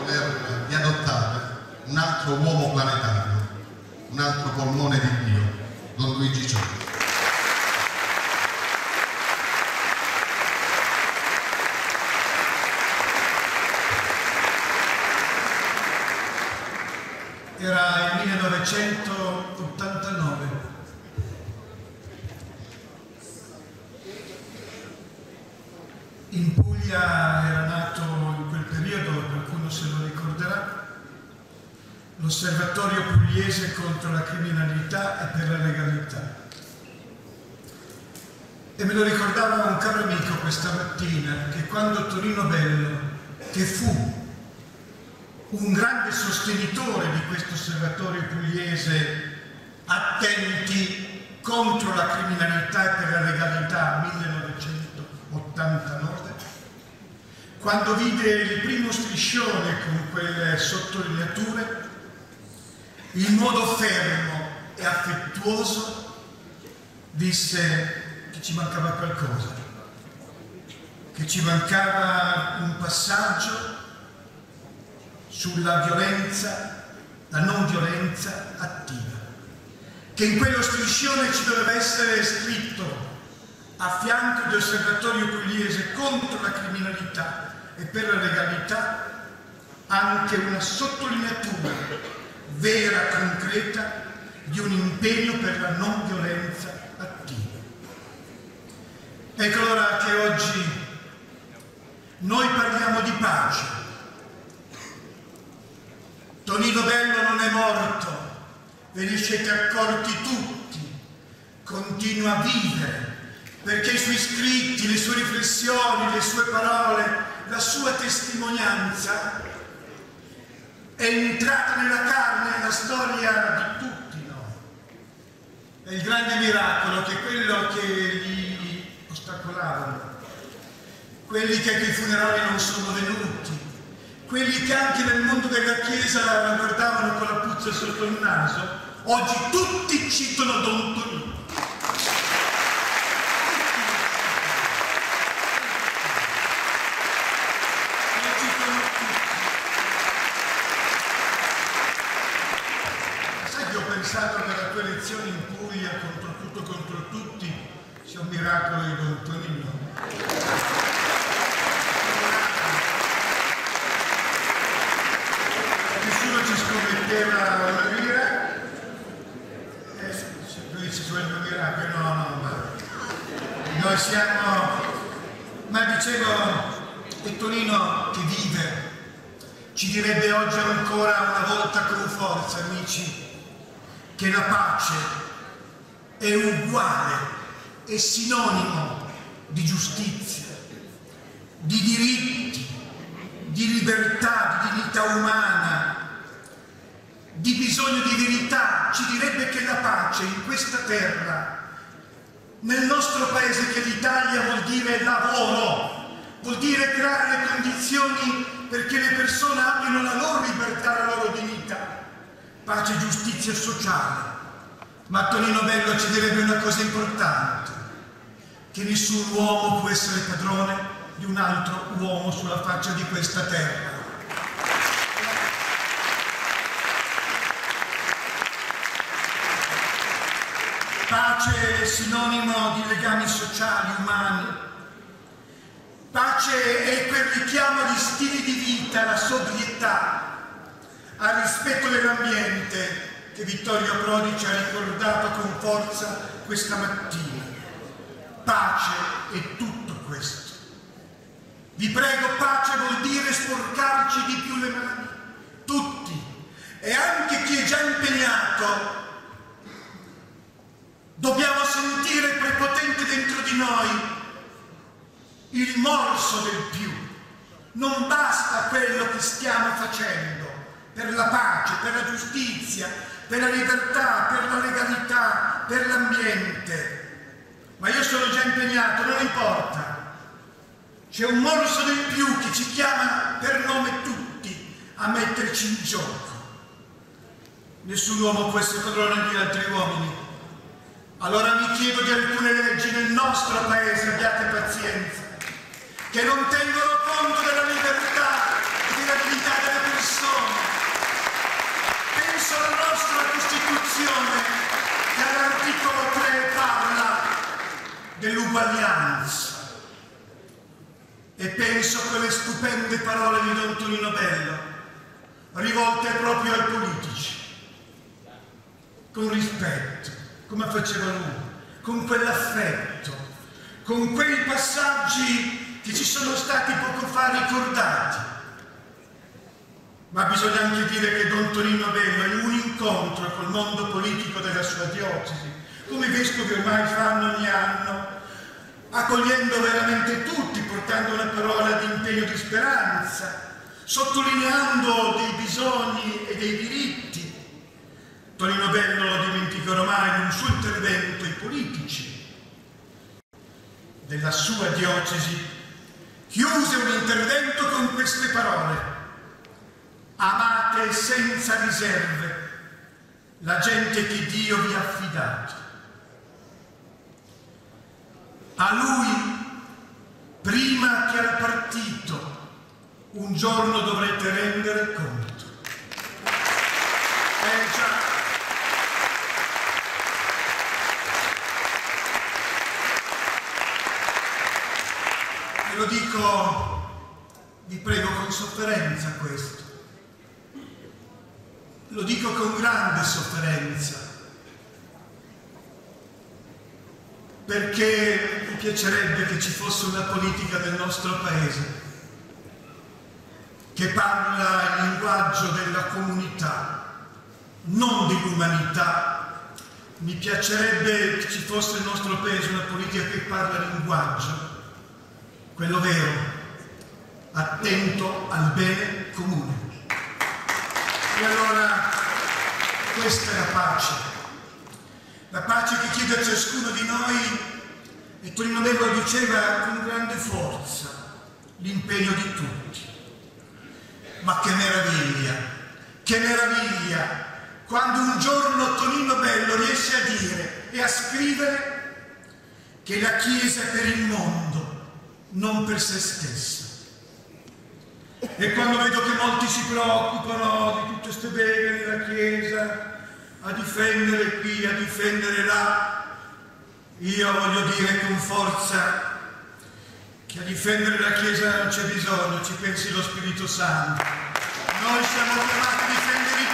di adottare un altro uomo planetario, un altro polmone di Dio, Don Luigi Ciocca. Era il 1989. In Puglia era nato in quel periodo, qualcuno se lo ricorderà, l'Osservatorio Pugliese contro la criminalità e per la legalità. E me lo ricordava un caro amico questa mattina, che quando Tonino Bello, che fu un grande sostenitore di questo osservatorio pugliese, attenti contro la criminalità e per la legalità, 1989, quando vide il primo striscione con quelle sottolineature, in modo fermo e affettuoso disse che ci mancava qualcosa, che ci mancava un passaggio sulla violenza, la non violenza attiva, che in quello striscione ci doveva essere scritto a fianco dell'Osservatorio Pugliese contro la criminalità e per la legalità anche una sottolineatura vera, concreta, di un impegno per la non violenza attiva. Ecco allora che oggi noi parliamo di pace. Tonino Bello non è morto, ve ne siete accorti tutti, continua a vivere, perché i suoi scritti, le sue riflessioni, le sue parole, la sua testimonianza è entrata nella carne, nella storia di tutti noi. È il grande miracolo che quello che li ostacolavano, quelli che ai funerali non sono venuti, quelli che anche nel mondo della Chiesa la guardavano con la puzza sotto il naso, oggi tutti citano Don Tonino. Sai che ho pensato che la tua elezione in Puglia, contro tutto, contro tutti, sia un miracolo di Don Tonino? Ci scommetteva una lira e lui dice quello miracolo, no, ma noi siamo, ma dicevo, e Tonino che vive ci direbbe oggi ancora una volta con forza, amici, che la pace è uguale, è sinonimo di giustizia, di diritti, di libertà, di dignità umana, di bisogno di verità. Ci direbbe che la pace in questa terra, nel nostro paese che l'Italia, vuol dire lavoro, vuol dire creare le condizioni perché le persone abbiano la loro libertà, la loro dignità, pace e giustizia sociale. Ma Tonino Bello ci direbbe una cosa importante, che nessun uomo può essere padrone di un altro uomo sulla faccia di questa terra. Pace è sinonimo di legami sociali, umani. Pace è quel richiamo agli stili di vita, alla sobrietà, al rispetto dell'ambiente che Vittorio Prodi ci ha ricordato con forza questa mattina. Pace è tutto questo. Vi prego, pace vuol dire sporcarci di più le mani, tutti, e anche chi è già impegnato. Dobbiamo sentire prepotente dentro di noi il morso del più. Non basta quello che stiamo facendo per la pace, per la giustizia, per la libertà, per la legalità, per l'ambiente. Ma io sono già impegnato, non importa. C'è un morso del più che ci chiama per nome tutti a metterci in gioco. Nessun uomo può essere padrone di altri uomini. Allora mi chiedo di alcune leggi nel nostro paese, abbiate pazienza, che non tengono conto della libertà e della dignità delle persone. dell'uguaglianza. E penso a quelle stupende parole di Don Tonino Bello, rivolte proprio ai politici, con rispetto, come faceva lui, con quell'affetto, con quei passaggi che ci sono stati poco fa ricordati. Ma bisogna anche dire che Don Tonino Bello, in un incontro col mondo politico della sua diocesi, come i vescovi ormai fanno ogni anno, accogliendo veramente tutti, portando una parola di impegno e di speranza, sottolineando dei bisogni e dei diritti. Tonino Bello, non lo dimenticherò mai, in un suo intervento ai politici della sua diocesi, chiuse un intervento con queste parole: amate senza riserve la gente che Dio vi ha affidato. A lui, prima che al partito, un giorno dovrete rendere conto. Già. Ve lo dico, vi prego, con sofferenza questo. Lo dico con grande sofferenza, perché mi piacerebbe che ci fosse una politica del nostro Paese che parla il linguaggio della comunità, non dell'umanità. Mi piacerebbe che ci fosse nel nostro Paese una politica che parla il linguaggio, quello vero, attento al bene comune. E allora questa è la pace che chiede a ciascuno di noi, e Tonino Bello diceva con grande forza, l'impegno di tutti. Ma che meraviglia, quando un giorno Tonino Bello riesce a dire e a scrivere che la Chiesa è per il mondo, non per se stessa. E quando vedo che molti si preoccupano di tutte queste beghe nella Chiesa, a difendere qui, a difendere là, io voglio dire con forza che a difendere la Chiesa non c'è bisogno, ci pensi lo Spirito Santo. Noi siamo chiamati a difendere